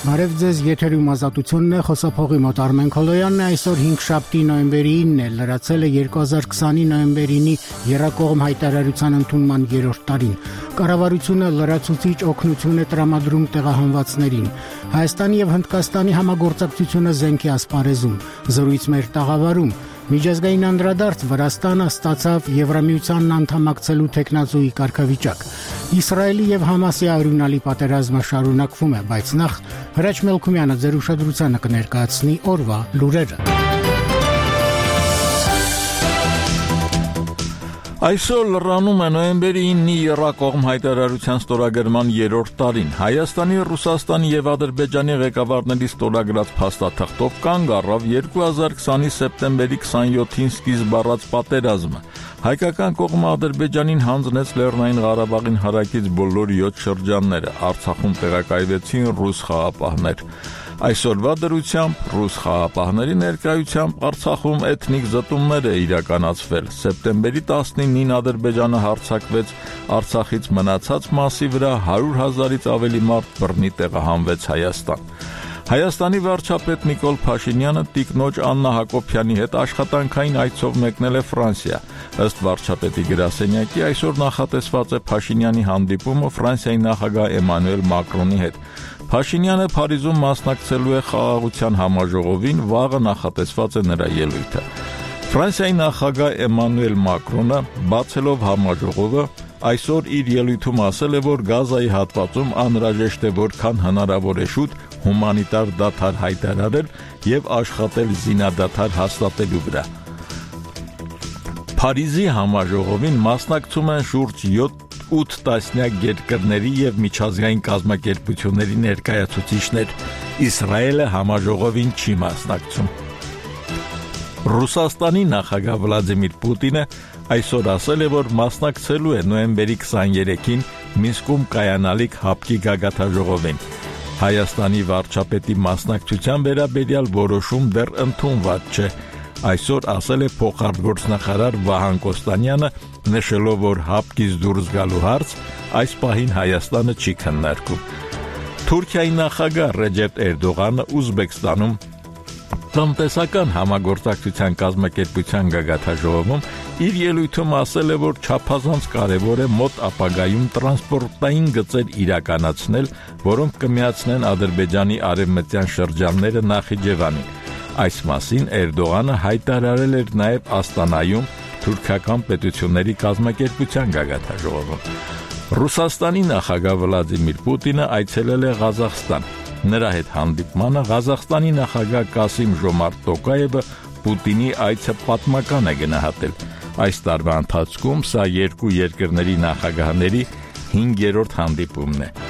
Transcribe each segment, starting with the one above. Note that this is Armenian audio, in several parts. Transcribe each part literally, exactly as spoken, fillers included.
Բարև ձեզ, եթերում ազատությունն է, խոսափողի մոտ Արմեն Քոլոյանն է, այսօր հինգշաբթի նոյեմբերի ինն է, լրացել է երկու հազար քսանի նոյեմբերինի եռակողմ հայտարարության ընդունման երրորդ տարին։ Կառավարությունը լրացուցիչ օգնություն է տրամադրում տեղահանվածներին։ Հայաստանի եւ Հնդկաստանի համագործակցությունը զենքի ասպարեզում, զրույց մեր տաղավարում։ Միջազգային անդրադարձ Վրաստանը ստացավ Եվրամիությանն անդամակցելու թեկնածուի կարգավիճակ։ Իսրայելի եւ Համասի արյունալի պատերազմը շարունակվում է, բայց նախ Հրաչ Մելքումյանը ձեր ուշադրությանը կներկայացնի օրվա լուրերը։ Այսօր լրանում է նոյեմբերի ինի եռակողմ հայտարարության ստորագրման երրորդ տարին։ Հայաստանի, Ռուսաստանի եւ Ադրբեջանի ղեկավարների ստորագրած փաստաթղթով կանգ առավ երկու հազար քսանի սեպտեմբերի քսանյոթին սկիզբ առած պատերազմը։ Հայկական կողմը Ադրբեջանին հանձնեց Լեռնային Ղարաբաղին հարակից բոլոր յոթ շրջանները, Արցախում տեղակայվեցին ռուս խաղապահներ։ Այսօրվա դրությամբ ռուս խաղապահների ներկայությամբ Արցախում էթնիկ զտումներ է իրականացվել։ Սեպտեմբերի տասնինին Ադրբեջանը հարձակվեց Արցախից մնացած մասի վրա, հարյուր հազարից ավելի մարդ բռնի տեղահանվեց Հայաստան։ Հայաստանի վարչապետ Նիկոլ Փաշինյանը տիկնոջ Աննա Հակոբյանի հետ աշխատանքային այցով մեկնել է Ֆրանսիա։ Ըստ վարչապետի գրասենյակի, այսօր նախատեսված է Փաշինյանի հանդիպումը Ֆրանսիայի նախագահ Էմանուել Մակրոնի հետ։ Փաշինյանը Փարիզում մասնակցելու է խաղաղության համաժողովին, վաղը նախատեսված է նրա ելույթը։ Ֆրանսիայի նախագահ Էմանուել Մակրոնը, բացելով համաժողովը, այսօր իր ելույթում ասել է, որ Գազայի հատվածում անհրաժեշտ է որքան հնարավոր է շուտ հումանիտար դադար հայտարարել եւ աշխատել զինադադար հաստատելու վրա։ Փարիզի համաժողովին մասնակցում են շուրջ ութ տասնյակ երկրների եւ միջազգային կազմակերպությունների ներկայացուցիչներ։ Իսրայելը համաժողովին չի մասնակցում։ Ռուսաստանի նախագահ Վլադիմիր Պուտինը այսօր ասել է, որ մասնակցելու է նոյեմբերի քսաներեքին Մինսկում կայանալիք հապկի գագաթնաժողովին։ Հայաստանի վարչապետի մասնակցության վերաբերյալ որոշում դեռ ընդունված չէ։ Այսօր ասել է փոխարտգործնախարար Վահան Կոստանյանը, նշելով, որ հապկից դուրս գալու հարց այս պահին Հայաստանը չի քննարկում։ Թուրքիայի նախագահ Ռեջեփ Էրդողանը Ուզբեկստանում տնտեսական համագործակցության կազմակերպության գագաթնաժողովում իր ելույթում ասել է, որ չափազանց կարևոր է մոտ ապագայում տրանսպորտային գծեր իրականացնել, որոնք կմիացնեն Ադրբեջանի արևմտյան շրջանները Նախիջևանին։ Այս մասին Էրդողանը հայտարարել էր նաև Աստանայում թուրքական պետությունների կազմակերպության գագաթնաժողովում։ Ռուսաստանի նախագահ Վլադիմիր Պուտինը այցելել է Ղազախստան։ Նրա հետ հանդիպմանը Ղազախստանի նախագահ Կասիմ Ժոմարտ Տոկաևը Պուտինի այցը պատմական է գնահատել։ Այս տարվա ընթացքում սա երկու երկրների նախագահների հինգերորդ հանդիպումն է։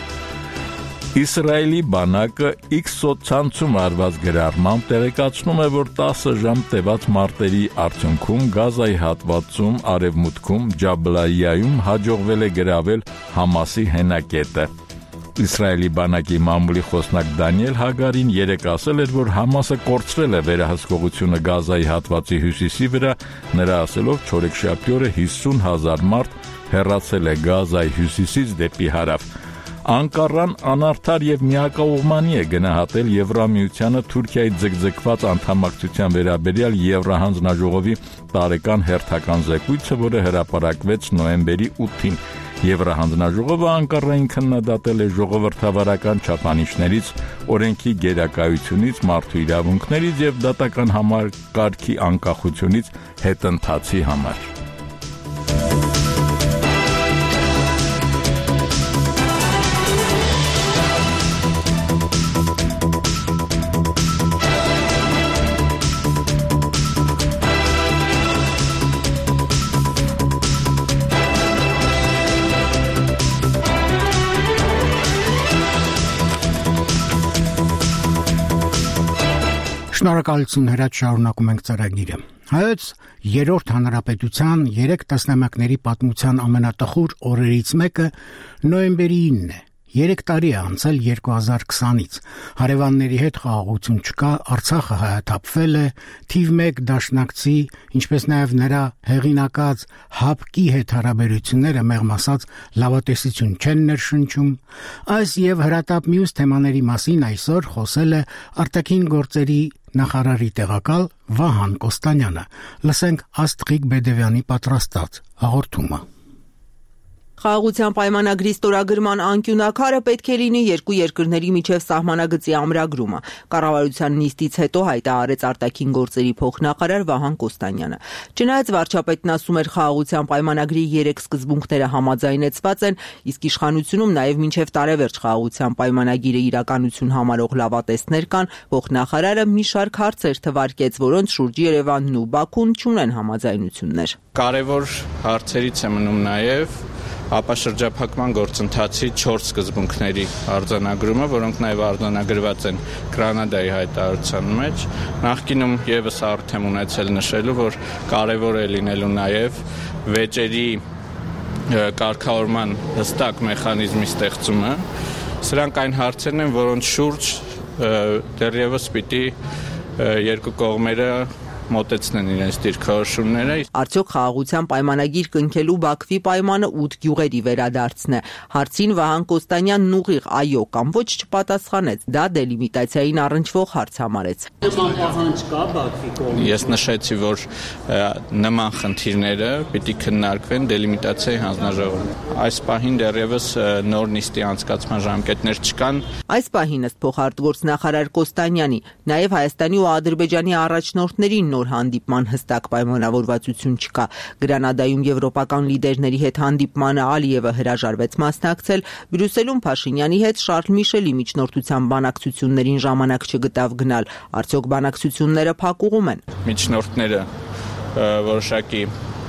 Իսրայելի բանակը X սոցցանցում արված գրառմամբ տեղեկացնում է, որ տասը ժամ տևած մարտերի արդյունքում Գազայի հատվածում արևմուտքում Ջաբլայիայում հաջողվել է գրավել Համասի հենակետը։ Իսրայելի բանակի մամուլի խոսնակ Դանիել Հագարին երեկ ասել էր, որ Համասը կորցրել է վերահսկողությունը Գազայի հատվածի հյուսիսի վրա, նրա ասելով չորեքշաբթի օրը հիսուն հազար մարդ հեռացել է Գազայի հյուսիսից դեպի հարավ։ Անկարան անարդար եւ միակողմանի է գնահատել Եվրամիությանը Թուրքիայի ձգձգված անդամակցության վերաբերյալ Եվրահանձնաժողովի տարեկան հերթական զեկույցը, որը հրապարակվեց նոյեմբերի ութին։ Եվրահանձնաժողովը Անկարային քննադատել է ժողովրդավարական չափանիշներից, օրենքի գերակայությունից, մարդու իրավունքներից եւ դատական համակարգի անկախությունից հետընթացի համար։ Շնորհակալություն, Հրաչ, շարունակում ենք ծրագիրը։ Հայոց երրորդ հանրապետության երեք տասնամյակների պատմության ամենատխուր օրերից մեկը նոյեմբերի ինն է։ երեք տարի է անցել երկու հազար քսանից։ Հարևանների հետ խաղաղություն չկա, Արցախը հայաթափվել է, թիվ մեկ դաշնակցի, ինչպես նաև նրա հեղինակած ՀԱՊԿ-ի հետ հարաբերությունները մեղմ ասած լավատեսություն չեն ներշնչում։ Այս եւ հրատապ մյուս թեմաների մասին այսօր խոսել է արտաքին գործերի նախարարի տեղակալ Վահան Կոստանյանը։ Լսենք Աստղիկ Բեդևյանի պատրաստած հաղորդումը։ Խաղաղության պայմանագրի ստորագրման անկյունաքարը պետք է լինի երկու երկրների միջև սահմանագծի ամրագրումը։ Կառավարության նիստից հետո հայտարարեց արտաքին գործերի փոխնախարար Վահան Կոստանյանը։ Չնայած վարչապետն ասում էր խաղաղության պայմանագրի երեք սկզբունքները համաձայնեցված են, իսկ իշխանությունում նաև մինչև տարեվերջ խաղաղության պայմանագիրը իրականություն համարող լավատեսներ կան, փոխնախարարը մի շարք հարցեր թվարկեց, որոնց շուրջ Երևանն ու Բաքուն չունեն համաձայնություններ։ Կարևոր հարցերից է մնում նաև ապաշրջափակման գործընթացի չորս սկզբունքների արձանագրումը, որոնք նաև արձանագրված են Գրանադայի հայտարարության մեջ։ Նախկինում եւս առիթ եմ ունեցել նշելու, որ կարևոր է լինելու նաև վեճերի կարգավորման հստակ մեխանիզմի ստեղծումը։ Սրանք այն հարցերն են, որոնց շուրջ դեռևս պիտի երկու կողմերը մոտեցնեն իրենց դիրքորոշումները։ Արդյոք խաղաղության պայմանագիր կնքելու Բաքվի պայմանը ութ գյուղերի վերադարձն է։ Հարցին Վահան Կոստանյանն ուղիղ այո կամ ոչ չպատասխանեց, դա դելիմիտացիային առնչվող հարց համարեց։ Նման պահանջ կա Բաքվի կողմից։ Ես նշեցի, որ նման խնդիրները պիտի քննարկվեն դելիմիտացիայի հանձնաժողովում։ Այս պահին դեռևս նոր նիստի անցկացման ժամկետներ չկան։ Այս պահին ըստ փոխարտգործնախարար Կոստանյանի նաև Հայաստանի ու Ադրբեջանի առաջնորդներին նոր հանդիպման հստակ պայմանավորվածություն չկա։ Գրանադայում եվրոպական լիդերների հետ հանդիպմանը Ալիևը հրաժարվեց մասնակցել, Բրյուսելում Փաշինյանի հետ Շարլ Միշելի միջնորդության բանակցություններին ժամանակ չգտավ գնալ։ Արդյոք բանակցությունները փակուղում են։ Միջնորդները որոշակի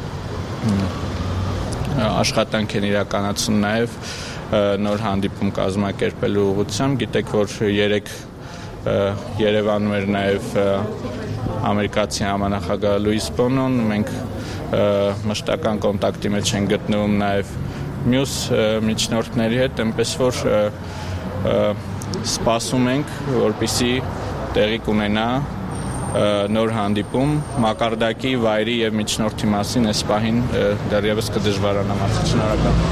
աշխատանք են իրականացնում նաև նոր հանդիպում կազմակերպելու ուղղությամբ։ Գիտեք, որ երեք Երևանում էր նաև ամերիկացի համանախագահ Լուիս Բոնոն, մենք մշտական կոնտակտի մեջ ենք գտնվում նաև մյուս միջնորդների հետ, այնպես որ սպասում ենք, որպեսզի տեղի կունենա նոր հանդիպում, մակարդակի, վայրի եւ միջնորդի մասին այս պահին դեռևս կդժվարանամ ասել։ Շնորհակալ։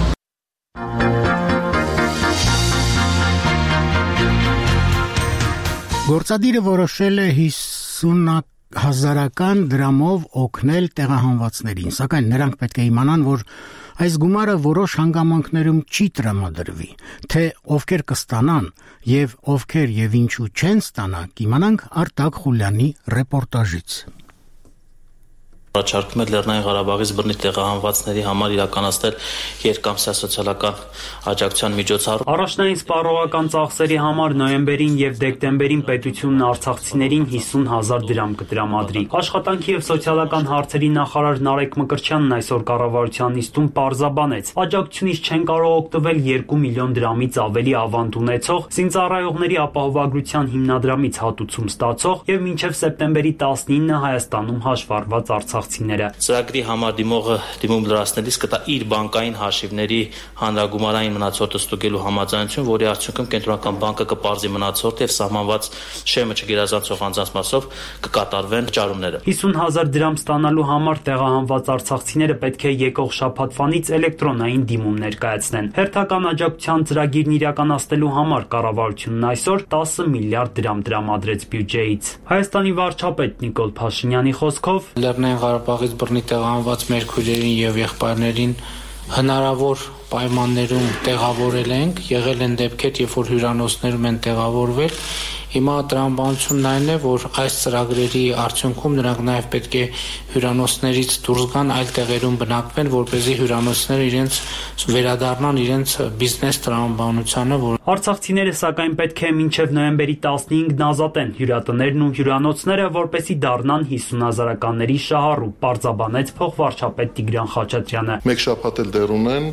Գործադիրը որոշել է հիսուն հազարական դրամով օգնել տեղահանվածներին, սակայն նրանք պետք է իմանան, որ այս գումարը որոշ հանգամանքներում չի տրամադրվի, թե ովքեր կստանան եւ ովքեր եւ ինչու չեն ստանա, կիմանանք Արտակ Խուլյանի ռեպորտաժից։ Առաջարկում է Լեռնային Ղարաբաղից բռնի տեղահանվածների համար իրականացնել երկամսյա սոցիալական աջակցության միջոցառում։ Առաջնային սպառողական ծախսերի համար նոյեմբերին եւ դեկտեմբերին պետությունն արցախցիներին հիսուն հազար դրամ կտրամադրի։ Աշխատանքի եւ սոցիալական հարցերի նախարար Նարեկ Մկրտչյանն այսօր կառավարության նիստում պարզաբանեց. աջակցությունից չեն կարող օգտվել երկու միլիոն դրամից ավելի ավանդ ունեցող, զինծառայողների ապահովագրության հիմնադրամից հատուցում ստացող եւ մինչեւ սեպտեմբերի տասնինը Հայաստանում հաշվառված արցախ Ծրագրի համար դիմողը դիմում լրացնելիս կտա իր բանկային հաշիվների հանրագումարային մնացորդը ստուգելու համաձայնություն, որի արդյունքում կենտրոնական բանկը կպարզի մնացորդը եւ սահմանված շեմը չգերազանցող անձանց մասով կկատարվեն վճարումները։ հիսուն հազար դրամ ստանալու համար տեղահանված արցախցիները պետք է եկող շաբաթվանից էլեկտրոնային դիմում ներկայացնեն։ Հերթական աջակցության ծրագիրն իրականացնելու համար կառավարությունն այսօր տասը միլիարդ դրամ տրամադրեց բյուջեից։ Հայաստանի վարչապետ Նիկոլ Փաշինյանի խոսքով Լեռնային Ղարաբաղից բռնի տեղահանված մեր քույրերին եւ եղբայրներին հնարավոր պայմաններում տեղավորել ենք, եղել են դեպքեր, երբ որ հյուրանոցներում են տեղավորվել։ Հիմա տրամաբանությունն այն է, որ այս ծրագրերի արդյունքում նրանք նաև պետք է հյուրանոցներից դուրս գան, այլ տեղերում բնակվեն, որպեսզի հյուրանոցները իրենց վերադառնան իրենց բիզնես տրամաբանությանը, որ Արցախցիները սակայն պետք է մինչև նոյեմբերի տասնհինգն ազատեն հյուրանոցներն ու հյուրանոցները, որպեսզի դառնան հիսուն հազարականների շահառու, պարզաբանեց փոխվարչապետ Տիգրան Խաչատրյանը։ Մեկ շաբաթ էլ դեռ ունեն,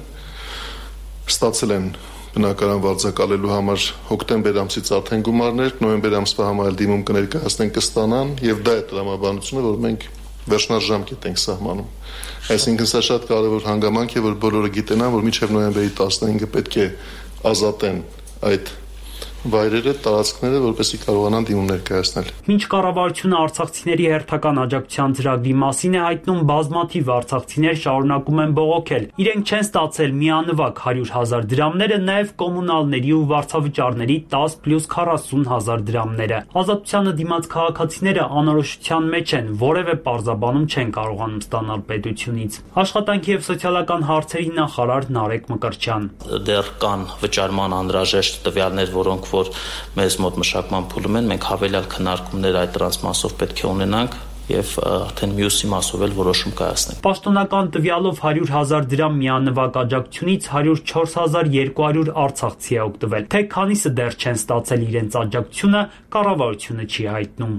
ստացել են բնակարան վարձակալելու համար հոկտեմբեր ամսից արդեն գումարներ, նոյեմբեր ամսվա համար էլ դիմում կներկայացնեն, կստանան, եւ դա է տրամաբանությունը, որ մենք վերջնաժամկետ ենք սահմանում։ Այսինքն սա շատ կարևոր հանգամանք է, որ բոլորը գիտենան, որ մինչև նոյեմբերի տասնհինգը պետք է ազատեն այդ վայրերը, տարածքները, որպեսզի կարողանան դիմում ներկայացնել։ Մինչ կառավարությունը արցախցիների հերթական աջակցության ծրագրի մասին է հայտնում, բազմաթիվ արցախցիներ շարունակում են բողոքել։ Իրենք չեն ստացել միանվագ հարյուր հազար դրամները, նաև կոմունալների ու վարձավճարների դես պլյուս քառասուն հազար դրամները։ Ազատությանը դիմաց քաղաքացիները անորոշության մեջ են, որևէ պարզաբանում չեն կարողանում ստանալ պետությունից։ Աշխատանքի և սոցիալական հարցերի նախարար Նարեկ Մկրտչյան։ Դեռ կան վճարման անհրաժեշտ տվյալներ, որոնք որ մեզ մոտ մշակման փուլում են, մենք հավելյալ քննարկումներ այդ դրանց մասով պետք է ունենանք եւ արդեն մյուսի մասով էլ որոշում կայացնենք։ Պաշտոնական տվյալով հարյուր հազար դրամ միանվագ աջակցությունից հարյուր չորս հազար երկու հարյուր արցախցի է օգտվել։ Թե քանիսը դեռ չեն ստացել իրենց աջակցությունը, կառավարությունը չի հայտնում։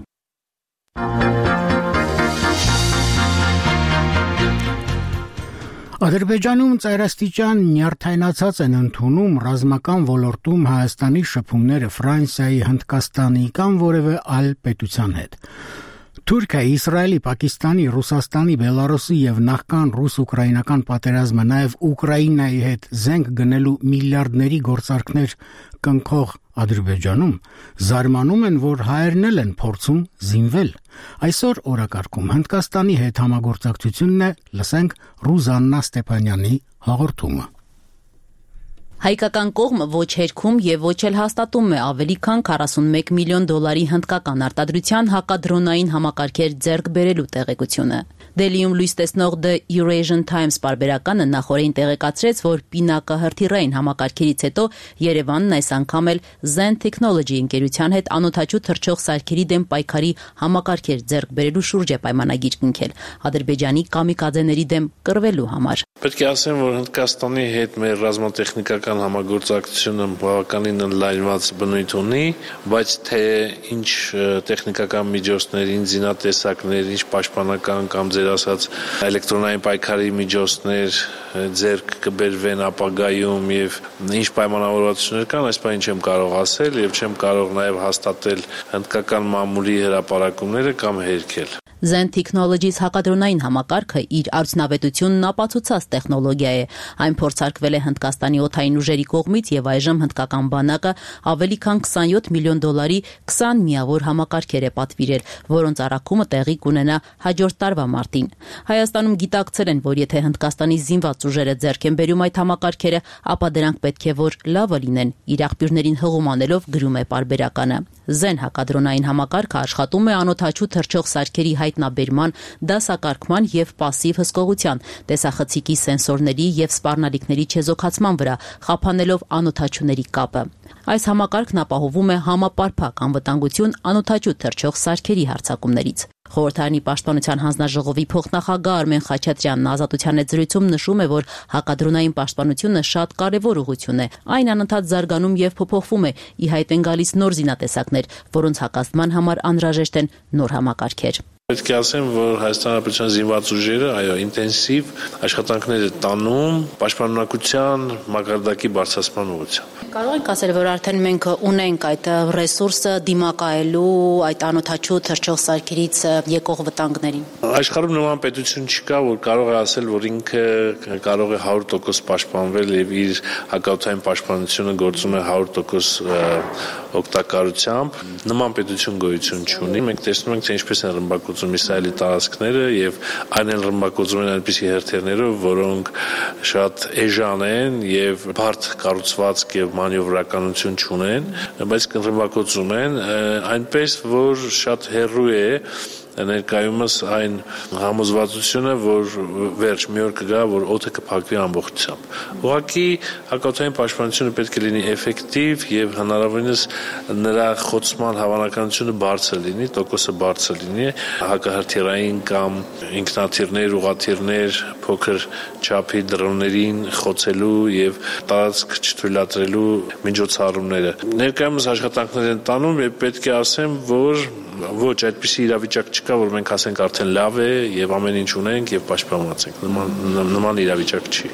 Ադրբեջանում ծայրաստիճան նյարդայնացած են ընդունում ռազմական ոլորտում Հայաստանի շփումները Ֆրանսիայի, Հնդկաստանի կամ որևէ այլ պետության հետ։ Թուրքիայի, Իսրայելի, Պակիստանի, Ռուսաստանի, Բելարուսի եւ նախքան ռուս-ուկրաինական պատերազմը, նաեւ Ուկրաինայի հետ զենք գնելու միլիարդների գործարքներ կնքող Ադրբեջանում զարմանում են, որ հայերն էլ են փորձում զինվել։ Այսօր օրակարգում Հնդկաստանի հետ համագործակցությունն է, լսենք Ռուզաննա Ստեփանյանի հաղորդումը։ Հայկական կողմը ոչ հերքում եւ ոչ էլ հաստատում է ավելի քան քառասունմեկ միլիոն դոլարի հնդկական արտադրության հակադրոնային համակարգեր ձեռք բերելու տեղեկությունը։ Դելիում լույս տեսնող The Eurasian Times պարբերականը նախորդին տեղեկացրեց, որ պինակահրթիռային համակարգերից հետո Երևանն այս անգամ էլ Zen Technology ընկերության հետ անօդաչու թռչող սարքերի դեմ պայքարի համակարգեր ձեռք բերելու շուրջ է պայմանագիր կնքել Ադրբեջանի կամիկաձեների դեմ կռվելու համար։ Պետք է ասեմ, որ Հնդկաստանի հետ մեր ռազմատեխնիկական համագործակցությունը բավականին ընդլայնված բնույթ ունի, բայց թե ինչ տեխնիկական միջոցներ, ինչ զինատեսակներ, ինչ պաշտպանական կամ ձեր ասած էլեկտրոնային պայքարի միջոցներ ձեռք կբերվեն ապագայում եւ ինչ պայմանավորվածություններ կան, այս բանը չեմ կարող ասել եւ չեմ կարող նաեւ հաստատել հնդկական մամուլի հրապարակումները կամ հերքել։ Zen Technologies հակադրոնային համակարգը իր արդյունավետությունն ապացուցած տեխնոլոգիա է։ Այն փորձարկվել է Հնդկաստանի օդային ուժերի կողմից եւ այժմ հնդկական բանակը ավելի քան քսանյոթ միլիոն դոլարի քսան միավոր համակարգեր է պատվիրել, որոնց առաքումը տեղի կունենա հաջորդ տարվա մարտին։ Հայաստանում գիտակցել են, որ եթե Հնդկաստանի զինված ուժերը ձեռք են բերում այդ համակարգերը, ապա դրանք պետք է որ լավը լինեն, իր աղբյուրներին հղում անելով գրում է պարբերականը։ Zen հակադրոնային համակարգը աշխատում է անօդաչու թռչող սարքերի հայտնաբերման, դասակարգման եւ պասիվ հսկողության, տեսախցիկի սենսորների եւ սպառնալիքների չեզոքացման վրա, խափանելով անօդաչուների կապը։ Այս համակարգն ապահովում է համապարփակ անվտանգություն անօդաչու թռչող սարքերի հարձակումներից։ Խորհրդարանի պաշտպանության հանձնաժողովի փոխնախագահ Արմեն Խաչատրյանն Ազատության հետ զրույցում նշում է, որ հակադրոնային պաշտպանությունը շատ կարևոր ուղղություն է։ Այն անընդհատ զարգանում եւ փոփոխվում է, ի հայտ են գալիս նոր զինատեսակներ, որոնց հակազդման համար անհրաժեշտ են նոր համակարգեր։ Պետք է ասեմ, որ Հայաստանի Հանրապետության զինված ուժերը, այո, ինտենսիվ աշխատանքներ է տանում պաշտպանունակության մակարդակի բարձրացման ուղղությամբ։ Կարող եք ասել, որ արդեն մենք ունենք այդ ռեսուրսը դիմակայելու այդ անօդաչու թռչող սարքերից եկող վտանգներին։ Աշխարհում նման պետություն չկա, որ կարող է ասել, որ ինքը կարող է հարյուր տոկոս պաշտպանվել եւ իր հակաօդային պաշտպանությունը գործում է հարյուր տոկոս օգտակարությամբ։ Նման պետություն գոյություն չունի։ Մենք տեսնում ենք, թե ինչպես են ռմբակոծում Իսրայելի տարածքները եւ այն էլ ռմբակոծում են այնպիսի հերթերներով, որոնք շատ էժան են եւ բարդ կառուցվածք եւ մանևրականություն չունեն, բայց ռմբակոծում են այնպես, որ շատ հեռու է ներկայումս այն համոզվածությունը, որ վերջ մի օր կգա, որ օդը կփակվի ամբողջությամբ։ Ուղղակի հակաօդային պաշտպանությունը պետք է լինի էֆեկտիվ եւ հնարավորինս նրա խոցման հավանականությունը բարձր լինի, տոկոսը բարձր լինի, հակահրթիռային կամ ինքնաթիռներ, ուղաթիռներ, փոքր չափի դրոններին խոցելու եւ տարածք չթույլատրելու միջոցառումները։ Ներկայումս աշխատանքներ են տանում եւ պետք է ասեմ, որ ոչ այդպիսի իրավիճակ չկա, որ մենք ասենք արդեն լավ է եւ ամեն ինչ ունենք եւ պաշտպանված ենք։ Նման նման իրավիճակ չի։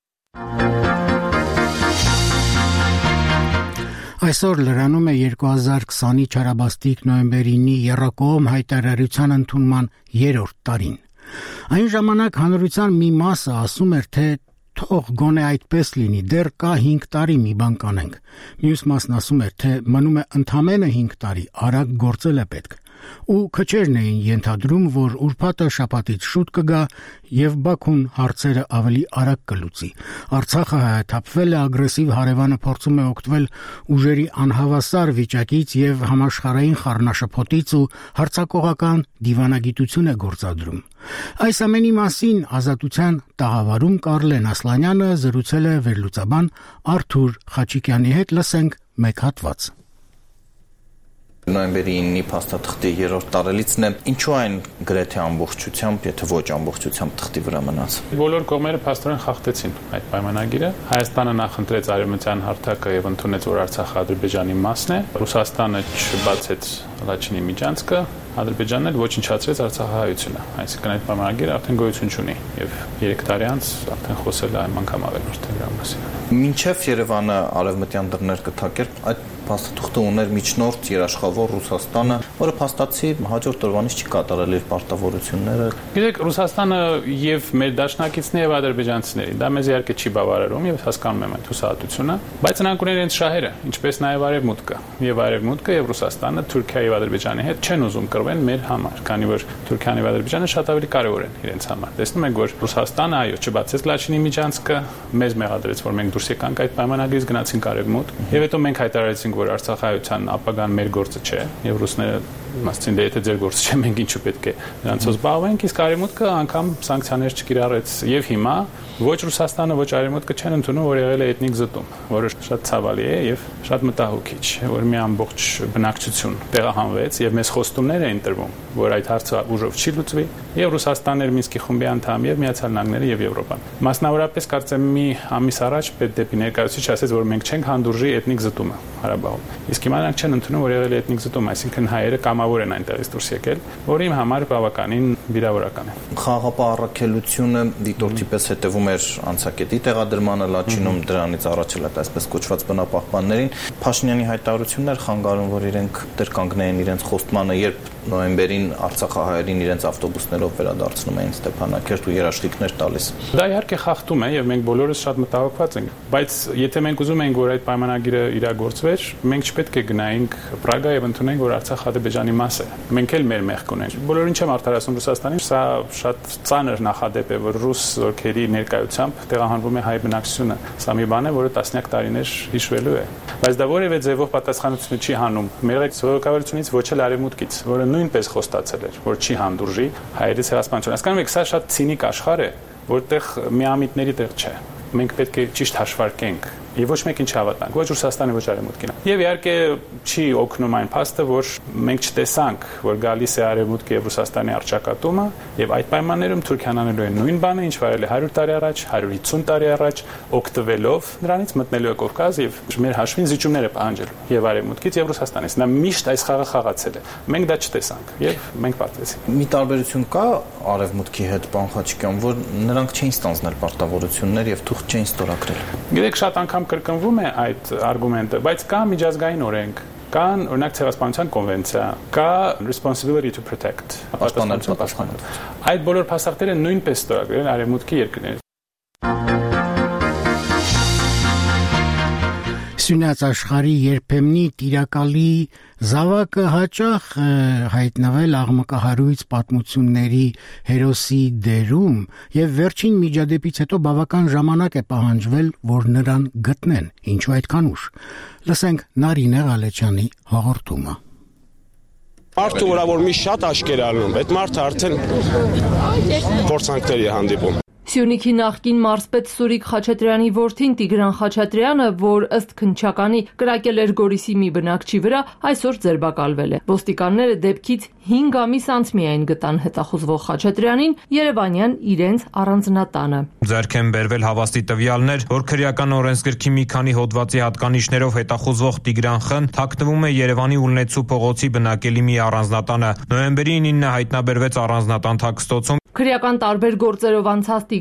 Այսօր լրանում է երկու հազար քսանի չարաբաստիկ նոյեմբերինի եռակողմ հայտարարության ընդունման երրորդ տարին։ Այն ժամանակ հանրության մի մասը ասում էր, թե Թող գոնե այդպես լինի, դեռ կա հինգ տարի մի բան կանենք։ Մյուս մասն ասում էր, թե մնում է ընդամենը հինգ տարի, արագ գործել է պետք։ Ու քչերն էին ենթադրում, որ ուրբաթը շաբաթից շուտ կգա եւ Բաքուն հարցերը ավելի արագ կլուծի։ Արցախը հայաթափվել է, ագրեսիվ հարևանը փորձում է օգտվել ուժերի անհավասար վիճակից եւ համաշխարհային խառնաշփոթից ու հարձակողական դիվանագիտություն է գործադրում։ Այս ամենի մասին Ազատության տաղավարում Կարլեն Ասլանյանը զրուցել է վերլուծաբան Արթուր Խաչիկյանի հետ, լսենք մեկ հատված։ Նոյեմբերի ինը փաստաթղթի երրորդ տարելիցն է, ինչու այն գրեթե ամբողջությամբ, եթե ոչ ամբողջությամբ թղթի վրա մնաց։ Բոլոր կողմերը փաստորեն խախտեցին այդ պայմանագիրը։ Հայաստանը նախընտրեց արևմտյան հարթակը եւ ընդունեց, որ Արցախը Ադրբեջանի մասն է։ Ռուսաստանը չբացեց Լաչինի միջանցքը, Ադրբեջանն էլ ոչնչացրեց արցախահայությունը։ Այսինքն այդ պայմանագիրը արդեն գոյություն չունի եւ երեք տարի անց արդեն խոսել է այն անգամ ավելորդ դրա մասին։ Մինչև Երևանը արևմտյան դռներ կթակեր, այդ փաստաթուղթը ուներ միջնորդ երաշխավոր Ռուսաստանը, որը փաստացի հաջորդ օրվանից չի կատարել իր պարտավորությունները։ Գիտեք, Ռուսաստանը եւ մեր դաշնակիցն եւ ադրբեջանցիների, դա մեզ իհարկե չի բավարարում եւ հասկանում եմ այդ հուսահատությունը, բայց նրանք ունեն իրենց շահերը, ինչպես նաեւ արևմուտքը։ Եվ արևմուտքը եւ Ռուսաստանը Թուրքիայի եւ Ադրբեջանի հետ չեն ուզում կռվեն մեր համար, քանի որ Թուրքիան եւ Ադրբեջանը շատ ավելի կարեւոր են իրենց համար։ Տեսնում եք, որ Ռուսաստանը այո, չբացեց Լաչինի միջանցքը, մեզ մեղադրեց, որ մենք դուրս եկանք այդ պայմանագրից, գնացինք արևմուտք, եւ հետո մենք հայտարարեցինք, որ Արցախահայության ապագան մեր գործը չէ, եւ ռուսները ասացին, դե եթե ձեր գործը չէ, մենք ինչու պետք է նրանցով զբաղվենք, իսկ արևմուտքը անգամ սանկցիաներ չկիրառեց, եւ հիմա ոչ Ռուսաստանը, ոչ արևմուտքը չեն ընդունում, որ եղել է էթնիկ զտում, որը շատ ցավալի է եւ շատ մտահոգիչ, որ մի ամբողջ բնակչություն տեղահանվեց եւ մեզ խոստումներ էին տրվում, որ այդ հարցը ուժով չի լուծվի, եւ Ռուսաստանն էր Մինսկի խմբի անդամ եւ Միացյալ Նահանգները եւ Եվրոպան։ Մասնավորապես կարծեմ մի ամիս առաջ պետդեպի ներկայացուցիչ ասեց, որ մենք չենք հանդուրժի էթնիկ զտումը Ղարաբաղում։ Իսկ հիմա նրանք չեն ընդունում, որ եղել է էթնիկ զտում, այսինքն հայերը կամավոր են այնտեղից դուրս եկել, որը իմ համար բավականին վիրավորական է։ Խաղաղապահ առաքելությունը դիտորդի պես հետևում էր անցակետի տեղադրմանը Լաչինում, դրանից առաջ էլ այսպես կոչված բնապահպաններին։ Փաշինյանի հայտարարություններ խանգարում, որ իրենք դեռ կանգնեին իրենց խոստմանը, երբ նոյեմբերին արցախահայերին իրենց ավտոբուսներով վերադարձնում էին Ստեփանակերտ ու երաշխիքներ տալիս։ Դա իհարկե խախտում է եւ մենք բոլորս շատ մտահոգված ենք, բայց եթե մենք ուզում ենք, որ այդ պայմանագիրը իրագործվեր, մենք չպետք է գնայինք Պրագա եւ ընդունենք, որ Արցախը Ադրբեջանի մաս է։ Մենք էլ մեր մեղք ունենք։ Բոլորին չեմ արդարացնում Ռուսաստանին, սա շատ ծանր նախադեպ է, որ ռուս զորքերի ներկայությամբ տեղահանվում է հայ բնակչությունը։ Սա մի բան է, որը տասնյակ տարիներ հիշվելու է։ Բայց դա որևէ ձևով պատասխանատվություն չի հանում մեր ցեղակավարությունից, ոչ էլ արևմուտքից, որը նույնպես խոստացել էր, որ չի հանդուրժի հայերի ցեղասպանությունը։ Հասկանում եք, սա շատ ցինիկ աշխարհ է, որտեղ միամիտների տեղ չէ։ Մենք պետք է ճիշտ հաշվարկենք եւ ոչ մեկին չհավատանք, ոչ Ռուսաստանը, ոչ Արևմուտքին։ Եվ իհարկե չի օգնում այն փաստը, որ մենք չտեսանք, որ գալիս է Արևմուտքի եւ Ռուսաստանի արճակատումը, եւ այդ պայմաններում Թուրքիան անելու է նույն բանը, ինչ վարել է հարյուր տարի առաջ, հարյուր հիսուն տարի առաջ, օգտվելով նրանից մտնելու է Կովկաս եւ մեր հաշվին զիջումներ է պահանջելու եւ Արևմուտքից եւ Ռուսաստանից։ Նա միշտ այս խաղը խաղացել է։ Մենք դա չտեսանք եւ մենք պարտվեցինք։ Մի տարբերություն կա Արևմուտքի հետ, պարոն Խաչիկյան, որ նրանք չէին ստանձնել պարտավորություններ եւ թուղթ չէին ստորագրել։ Գիտեք, շատ անգամ կրկնվում է այդ արգումենտը, բայց կա միջազգային օրենք, կան օրինակ ցեղասպանության կոնվենցիա, կա responsibility to protect, պաշտպանել։ Այդ բոլոր փաստարկները նույնպես ստորագրել են Արևմուտքի երկրները։ Սյունած աշխարհի երբեմնի տիրակալի զավակը հաճախ հայտնվել աղմկահարույց պատմությունների հերոսի դերում եւ վերջին միջադեպից հետո բավական ժամանակ է պահանջվել, որ նրան գտնեն, ինչու այդքան ուշ։ Լսենք Նարինե Ղալեչյանի հաղորդումը։ Մարդու վրա որ մի շատ աշկեր ալնում, այդ մարդը արդեն փորձանքների է հանդիպում։ Սյունիքի նախկին մարզպետ Սուրիկ Խաչատրյանի որդին Տիգրան Խաչատրյանը, որ ըստ քննչականի կրակել էր Գորիսի մի բնակչի վրա, այսօր ձերբակալվել է։ Ոստիկանները դեպքից հինգ ամիս անց միայն գտան հետախուզվող Խաչատրյանին Երևանյան իրենց առանձնատանը։ Ձեռք են բերվել հավաստի տվյալներ, որ քրեական օրենսգրքի մի քանի հոդվածի հատկանիշներով հետախուզվող Տիգրան Խ-ն թաքնվում է Երևանի Ուլնեցու փողոցի բնակելի մի առանձնատանը։ Նոյեմբերի ինը հայտնաբերվեց առանձնատան թաքստոցում։ Քրեական տարբեր գործերով անցած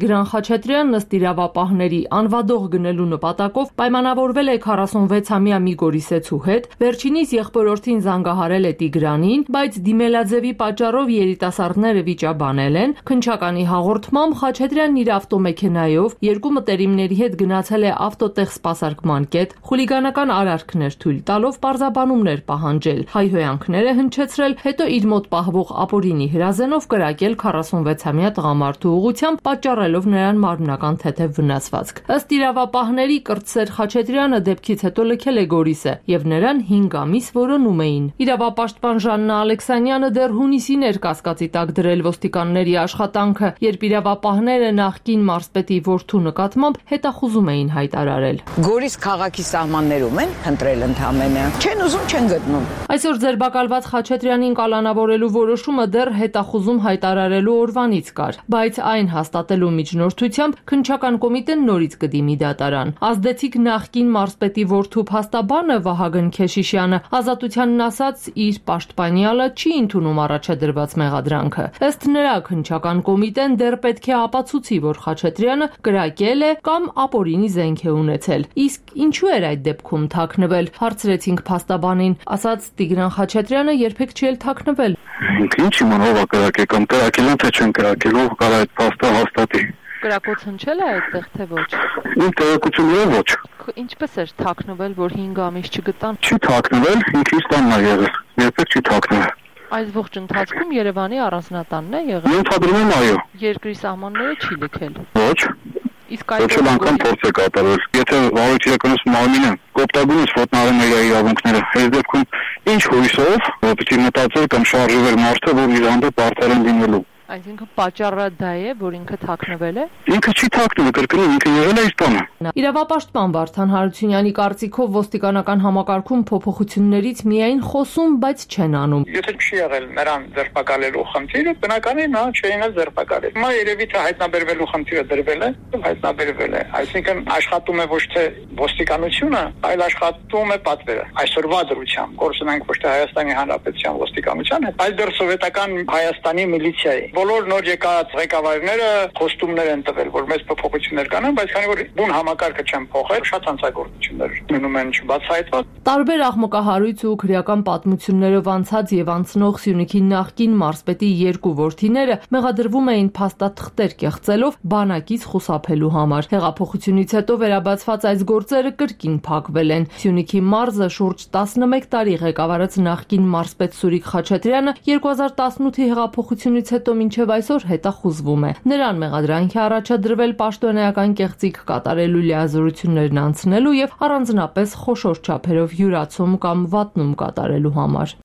Տիգրան Խաչատրյանն ըստ իրավապահների անվադող գնելու նպատակով պայմանավորվել է քառասունվեցամյա մի գորիսեցու հետ, վերջինիս եղբորորդին զանգահարել է Տիգրանին, բայց դիմելաձևի պատճառով երիտասարդները վիճաբանել են։ Քննչականի հաղորդմամբ Խաչատրյանն իր ավտոմեքենայով երկու մտերիմների հետ գնացել է ավտոտեղ սպասարկման կետ, խուլիգանական արարքներ թույլ տալով պարզաբանումներ պահանջել, հայհոյանքներ է հնչեցրել, հետո իր մոտ պահվող ապօրինի հրազենով կրակել քառասունվեցամյա տղամարդու ուղղությամբ, պատճառելով նրան մարմնական թեթև վնասվածք։ Ըստ իրավապահների կրտսեր Խաչատրյանը դեպքից հետո լքել է Գորիսը եւ նրան հինգ ամիս որոնում էին։ Իրավապաշտպան Ժաննա Ալեքսանյանը դեռ հունիսին էր կասկածի տակ դրել ոստիկանների աշխատանքը, երբ իրավապահները նախկին մարզպետի որդու նկատմամբ հետախուզում էին հայտարարել։ Գորիս քաղաքի սահմաններում են ընտրել ընդամենը։ Չեն ուզում, չեն գտնում։ Այսօր ձերբակալված Խաչատրյանին կալանավորելու որոշումը դեռ հետախուզում հայտարարելու օրվանից կար, բայց այն հաստատելու միջնորդությամբ քննչական կոմիտեն նորից կդիմի դատարան։ Ազդեցիկ նախկին մարզպետի որդու փաստաբանը Վահագն Քեշիշյանը ազատությանն ասաց, իր պաշտպանյալը չի ընդունում առաջադրված մեղադրանքը։ Ըստ նրա քննչական կոմիտեն դեռ պետք է ապացուցի, որ Խաչատրյանը կրակել է կամ ապօրինի զենք է ունեցել։ Իսկ ինչու էր այդ դեպքում թաքնվել, հարցրեցինք փաստաբանին, ասաց Տիգրան Խաչատրյանը երբեք չի էլ թաքնվել։ Ինչ իմանով է կրակել կամ կրակել են թե չեն կրակել, ով կարող այդ փաստը հաստատի։ Կրակոց հնչել է այդտեղ թե ոչ։ Իմ տեղեկություններով ոչ։ Ինչպես էր թաքնվել, որ հինգ ամիս չգտան։ Չի թաքնվել, ինքնից տանն է եղել։ Երբեք չի թաքնվել։ Այս ողջ ընթացքում Երևանի առանձնատանն է եղել։ Ենթադրում եմ, այո։ Երկրի սահմանները չի լքել։ Ոչ։ Իսկ այդ անգամ փորձ է կատարվել։ Եթե վարույթի մարմինը կոպտագույնից ոտնահարում իր իրավունքները, այս դեպքում ինչ հույսով, որպեսզի մտածել կամ շարժվել մարդը, որ իր հանդեպ արդար են դիմելու։ Այսինքն պատճառը դա է, որ ինքը թաքնվել է։ Ինքը չի թաքնվել, կրկնում, ինքը եղել է Իսպանը։ Իրավապաշտպան Վարդան Հարությունյանի կարծիքով ոստիկանական համակարգում փոփոխություններից միայն խոսում, բայց չեն անում։ Եթե չի եղել նրան ձերբակալելու խնդիրը, բնականին նա չէին էլ ձերբակալել։ Հիմա երևի թե հայտնաբերվելու խնդիրը դրվել է, հայտնաբերվել է։ Այսինքն աշխատում է ոչ թե ոստիկանությունը, այլ աշխատում է պատվերը։ Այսօրվա դրությամբ գործունենք ոչ թե Հայաստանի Հանրապետության ոստիկանության հետ, այլ դեռ սովետական Հայաստանի միլիցիայի։ Բոլոր նոր եկած ղեկավարները խոստումներ են տվել, որ մեծ փոփոխություններ կանեն, բայց քանի որ բուն համակարգը չեն փոխել, շատ հանցագործություններ մնում են չբացահայտված։ Տարբեր աղմկահարույց ու քրեական պատմություններով անցած եւ անցնող Սյունիքի նախկին մարզպետի երկու որդիները մեղադրվում էին փաստաթղթեր կեղծելով բանակից խուսափելու համար։ Հեղափոխությունից հետո վերաբացված այս գործերը կրկին փակվել են։ Սյունիքի մարզը շուրջ տասնմեկ տարի ղեկավարած նախկին մարզպետ Սուրիկ Խաչատրյանը երկու հազար տասնութի հեղափոխությունից հետո մինչև այսօր հետախուզվում է։ Նրան մեղադրանք է առաջադրվել պաշտոնեական կեղծիք կատարելու լիազորություններն անցնելու եւ առանձնապես խոշոր չափերով յուրացում կամ վատնում կատարելու համար։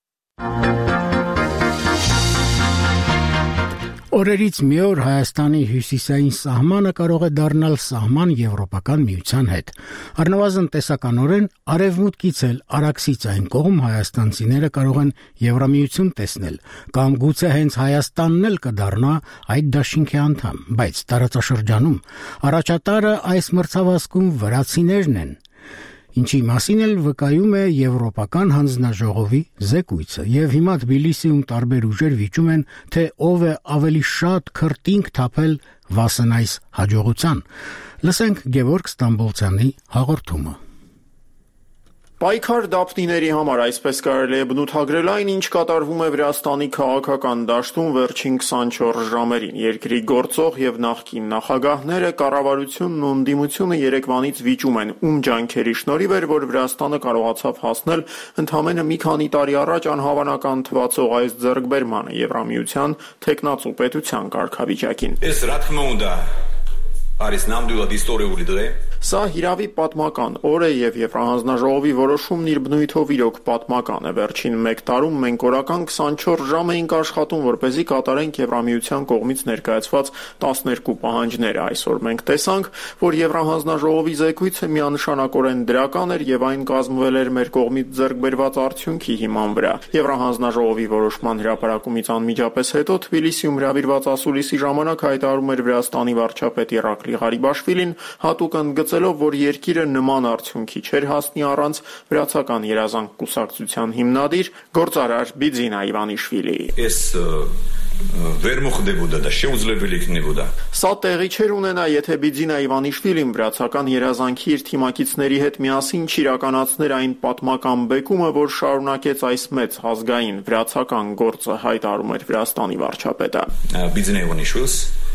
Օրերից մի օր Հայաստանի հյուսիսային սահմանը կարող է դառնալ սահման Եվրոպական միության հետ։ Առնվազն տեսականորեն արևմուտքից էլ Արաքսից այն կողմ հայաստանցիները կարող են Եվրամիություն տեսնել, կամ գուցե հենց Հայաստանն էլ կդառնա այդ դաշինքի անդամ, բայց տարածաշրջանում առաջատարը այս մրցավազքում վրացիներն են։ Ինչի մասին էլ վկայում է Եվրոպական հանձնաժողովի զեկույցը, եւ հիմա Թբիլիսիում տարբեր ուժեր վիճում են, թե ով է ավելի շատ քրտինք թափել վասն այս հաջողության։ Լսենք Գևորգ Ստամբոլցյանի հաղորդումը։ Պայքար դափնիների համար, այսպես կարելի է բնութագրել այն, ինչ կատարվում է Վրաստանի քաղաքական դաշտում վերջին քսանչորս ժամերին։ Երկրի գործող եւ նախկին նախագահները, կառավարությունն ու ընդդիմությունը երեկվանից վիճում են, ում ջանքերի շնորհիվ էր, որ Վրաստանը կարողացավ հասնել ընդամենը մի քանի տարի առաջ անհավանական թվացող այս ձեռքբերմանը Եվրամիության թեկնածու պետության կարգավիճակին։ Սա հիրավի պատմական օր է եւ Եվրահանձնաժողովի որոշումն իր բնույթով իրոք պատմական է։ Վերջին մեկ տարում մենք օրական քսանչորս ժամ էինք աշխատում, որպեսզի կատարենք Եվրամիության կողմից ներկայացված տասներկու պահանջները։ Այսօր մենք տեսանք, որ Եվրահանձնաժողովի զեկույցը միանշանակորեն դրական էր եւ այն կազմվել էր մեր կողմից ձեռք բերված արդյունքի հիման վրա։ Եվրահանձնաժողովի որոշման հրապարակումից անմիջապես հետո Թբիլիսիում հրավիրված ասուլիսի ժամանակ հայտարարում էր Վրաստանի վարչապետ Իրակլի Ղարիբաշվիլին, հատուկ ընդգծելով, որ երկիրը նման արդյունքի չէր հասնի առանց վրացական երազանք կուսակցության հիմնադիր գործարար Բիձինա Իվանիշվիլիի։ ვერ მოხდებოდა და შეუძლებელი იქნებოდა. Սա տեղի չէր ունենա, եթե Բիձինա Իվանիշվիլին վրացական երազանքի իր թիմակիցների հետ միասին չիրականացներ այն պատմական բեկումը, որ շարունակեց այս մեծ ազգային վրացական գործը, հայտարարում էր Վրաստանի վարչապետը. Բիձինա Իվանիշվիլս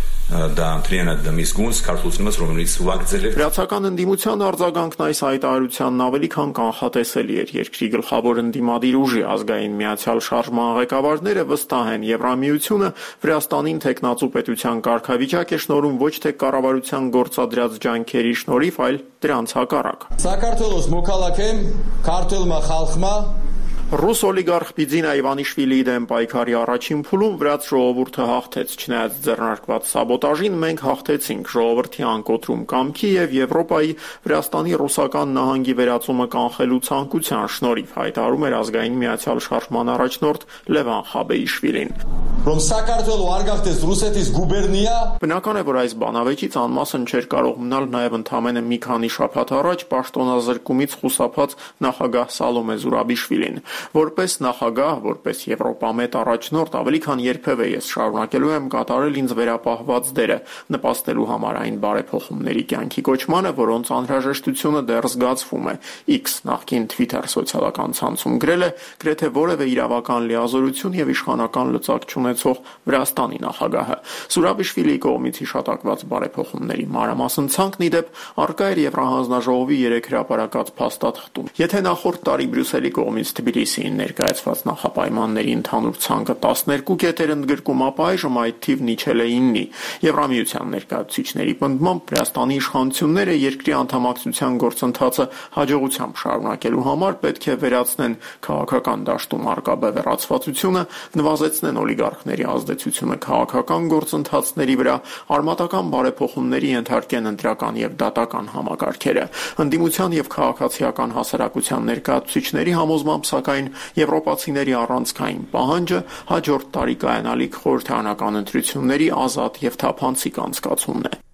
դա տրիանად միս գունս քարտուզնումս ռոմնից վակցել է. Վրացական ընդդիմության արձագանքն այս հայտարարությանն ավելի քան կանխատեսելի էր. Երկրի գլխավոր ընդդիմադիր ուժի ազգային միացյալ շարժման ղեկավարները վստահ են, Եվրամիությունը Վրաստանին տեխնացու պետության կարգավիճակ է շնորհում ոչ թե կառավարության գործադրած ջանքերի շնորհիվ, այլ դրանց հակառակ. Սակարթելոս մոքալակեմ, քարտելմա խալխմա Ռուս օլիգարխ Բիձինա Իվանիշվիլիի դեմ պայքարի առաջին փուլում վրաց ժողովուրդը հաղթեց, չնայած ձեռնարկված սաբոտաժին մենք հաղթեցինք ժողովրդի անկոտրում կամքի եւ Եվրոպայի Վրաստանի ռուսական նահանգի վերածումը կանխելու ցանկության շնորհիվ, հայտարարում էր ազգային միացյալ շարժման առաջնորդ Լևան Խաբեիշվիլին. From Սակարթելո արգախտես Ռուսეთის գուբերնիա. Բնական է, որ այս բանավեճից անմասն չէր կարող մնալ նաեւ ընդամենը մի քանի շաբաթ առաջ պաշտոնազրկումից խուսափած նախագահ Սալոմե Զուրաբիշվիլին. Որպես նախագահ, որպես Եվրոպամետ առաջնորդ, ավելի քան երբևէ ես շարունակելու եմ կատարել ինձ վերապահված դերը, նպաստելու համար այն բարեփոխումների կյանքի կոչմանը, որոնց անհրաժեշտությունը դեռ զգացվում է. X նախկին Twitter սոցիալական ցանցում գրել է, գրեթե որևէ իրավական լիազորություն եւ իշխանական լծակ չունեցող Վրաստանի նախագահը. Զուրաբիշվիլիի կողմից հիշատակված բարեփոխումների մանրամասն ցանկն ի դեպ արկա էր Եվրահանձնաժողովի երեք հրապարակած փաստաթղթում. Եթե նախորդ տարի Բրյուսելի կողմից Թբիլիսիին ներկայացված նախապայմանների ընդհանուր ցանկը տասներկու կետեր ընդգրկում, ապա այժմ այդ թիվն իջել է իննի. Եվրամիության ներկայացուցիչների պնդմամբ Վրաստանի իշխանությունները երկրի անդամակցության գործընթացը հաջողությամբ շարունակելու համար պետք է վերացնեն քաղաքական դաշտում առկա բևեռացվածությունը, նվազեցնեն օլիգարխների ազդեցությունը քաղաքական գործընթացների վրա, արմատական բարեփոխումների ենթարկեն ընտրական եւ դատական համակարգերը. Ընդդիմության եւ քաղաքացիական հասարակության ներկայացուցիչների համոզմամբ, սակայն եվրոպացիների առանցքային պահանջը հաջորդ տարի կայանալիք խորհրդարանական ընտրությունների ազատ եւ թափանցիկ անցկացումն է.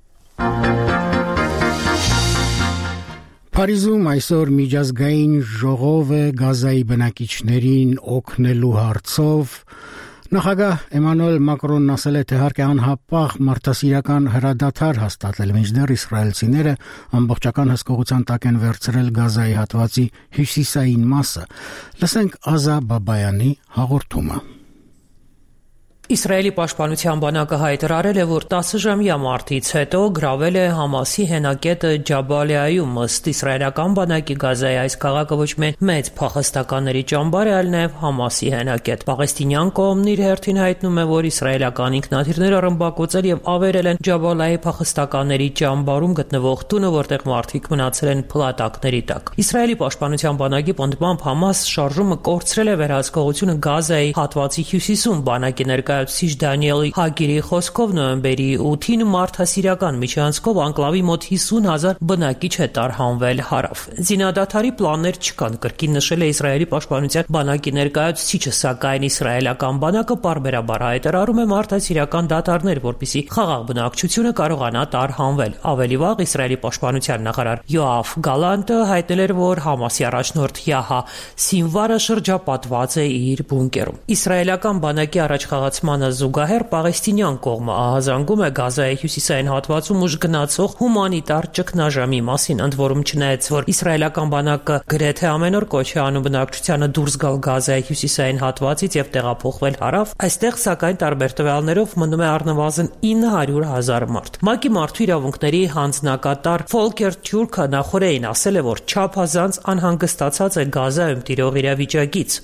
Փարիզում այսօր միջազգային ժողով է Գազայի բնակիչներին օգնելու հարցով. Նախագահ Էմանուել Մակրոնն ասել է, թե հարկ է անհապաղ մարդասիրական հրադադար հաստատել, մինչդեռ իսրայելցիները ամբողջական հսկողության տակ են վերցրել Գազայի հատվածի հյուսիսային մասը։ Լսենք Ազա Բաբայանի հաղորդումը։ Իսրայելի պաշտպանության բանակը հայտարարել է, որ տասը ժամյա մարտից հետո գրավել է Համասի հենակետը Ջաբալիայում, ըստ իսրայելական բանակի Գազայի այս քաղաքը ոչ միայն մեծ փախստականների ճամբար է, այլ նաև Համասի հենակետ։ Պաղեստինյան կողմն իր հերթին հայտնում է, որ իսրայելական ինքնաթիռները ռմբակոծել եւ ավերել են Ջաբալիայի փախստականների ճամբարում գտնվող տունը, որտեղ մարդիկ մնացել են փլատակների տակ։ Իսրայելի պաշտպանության բանակի պնդմամբ Համաս շարժումը կորցրել է վերահսկողությունը Գազայի հատվածի հյուսիսում, բանակի ներկայացուցիչ Դանիել Հագիրի խոսքով նոյեմբերի ութին մարդասիրական միջանցքով անկլավի մոտ հիսուն հազար բնակիչ է տարհանվել հարավ։ Զինադադարի պլաններ չկան, կրկին նշել է Իսրայելի պաշտպանության բանակի ներկայացուցիչը, սակայն իսրայելական բանակը պարբերաբար հայտարարում է մարդասիրական դադարներ, որպեսզի խաղաղ բնակչությունը կարողանա տարհանվել։ Ավելի վաղ Իսրայելի պաշտպանության նախարար Յոաֆ Գալանտը հայտնել էր, որ Համասի առաջնորդ Յահյա Սինվարը շրջապատված է իր բունկերում։ Իսրայելական բանակի առաջխաղացման զուգահեռ Պաղեստինյան կողմը ահազանգում է Գազայի հյուսիսային հատվածում ուժ գնացող հումանիտար ճգնաժամի մասին, ընդ որում չնայած որ իսրայելական բանակը գրեթե ամեն օր կոչ է անում բնակչությանը դուրս գալ Գազայի հյուսիսային հատվածից եւ տեղափոխվել հարավ, այստեղ սակայն տարբեր տվյալներով մնում է առնվազն ինը հարյուր հազար մարդ։ ՄԱԿ-ի մարդու իրավունքների հանձնակատար Ֆոլկեր Թյուրքը նախորդին ասել է, որ չափազանց անհանգստացած է Գազայում տիրող իրավիճակից։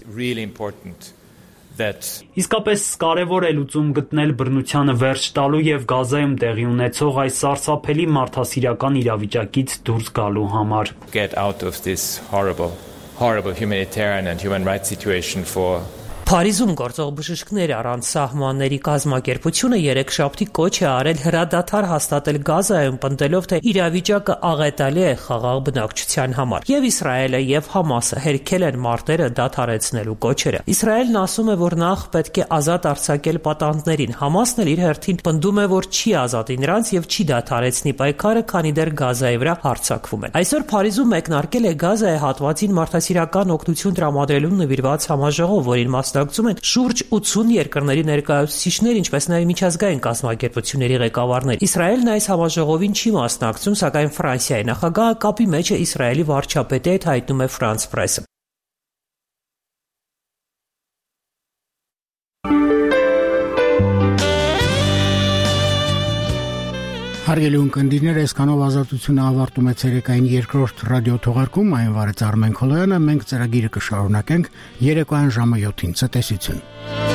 Իսկապես կարևոր է լուծում գտնել բռնությանը վերջ տալու եւ Գազայում տեղի ունեցող այս սարսափելի մարդասիրական իրավիճակից դուրս գալու համար։ Get out of this horrible, horrible humanitarian and human rights situation for Փարիզում գործող բժիշկներ առանց սահմանների կազմակերպությունը երեքշաբթի կոչ է արել հրադադար հաստատել Գազայում, պնդելով, թե իրավիճակը աղետալի է խաղաղ բնակչության համար։ Եվ Իսրայելը եւ Համասը հերքել են մարտերը դադարեցնելու կոչերը։ Իսրայելն ասում է, որ նախ պետք է ազատ արձակել պատանդներին։ Համասն էլ իր հերթին պնդում է, որ չի ազատի նրանց եւ չի դադարեցնի պայքարը, քանի դեռ Գազայի վրա հարձակվում են։ Այսօր Փարիզում մեկնարկել է Գազայի հատվածին մարդասիրական օգնություն տրամադրելու նվիրված համաժողով, որին մաս մասնակցում են շուրջ ութսուն երկրների ներկայացուցիչներ, ինչպես նաև միջազգային կազմակերպությունների ղեկավարներ։ Իսրայելն այս համաժողովին չի մասնակցում, սակայն Ֆրանսիայի նախագահը կապի մեջ է Իսրայելի վարչապետի հետ, հայտնում է France Press-ը։ Հարգելի ունկնդիրներ, այսքանով Ազատությունը ավարտում է ցերեկային երկրորդ ռադիոթողարկում, այն վարեց Արմեն Քոլոյանը, մենք ծրագիրը կշարունակենք երեկոյան ժամը յոթին։ Ցտեսություն։